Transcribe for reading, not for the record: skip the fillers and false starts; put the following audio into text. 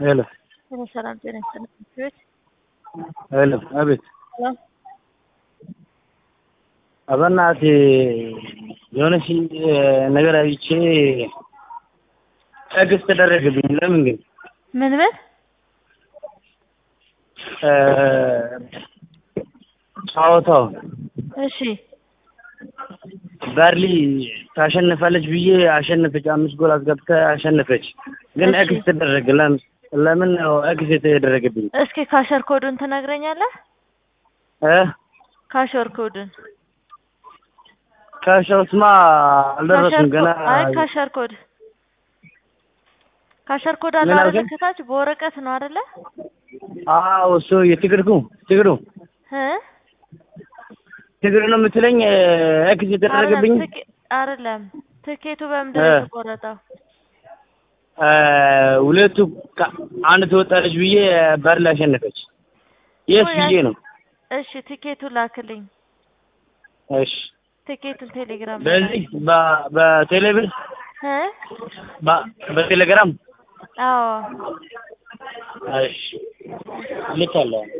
ሄሎ ሰላም ጤና ይስጥልኝ። ሄሎ አቤት። አበናቴ የሆነሽ ነገር አይቼ ትዕግስት ተደረገብኝ። ለምን ግን ምን ጫወታው እሺ ባርሊ ታሸንፋለች ብዬ አሸነፈች። 5 ጎል አስገብታ አሸነፈች። ግን እሺ። ኤክስ ተደረገ። ለምን ነው ኤክስ የተደረገብኝ? እስኪ ካሸር ኮዱን ትነግረኛለህ? ካሸር ኮዱን ካሸውስማ አልደረስም ገና። አይ ካሸር ኮድ አለ አይደል? ከታች በወረቀት ነው አይደለ? አዎ እሱ ትግሩ ትግሩ ነው የምትለኝ። ኤክስ የተደረገብኝ አይደለም። ትኬቱ በምንድን ነው የተቆረጠው? ሁለቱ አንድ ተወጣለች ብዬ ባር ላይ አሸነፈች። የስ ብዬ ነው። እሺ ትኬቱ ላክልኝ። እሺ ትኬቱን ቴሌግራም በዚህ በቴሌብር በቴሌግራም አዎ እሺ ልካለሁ።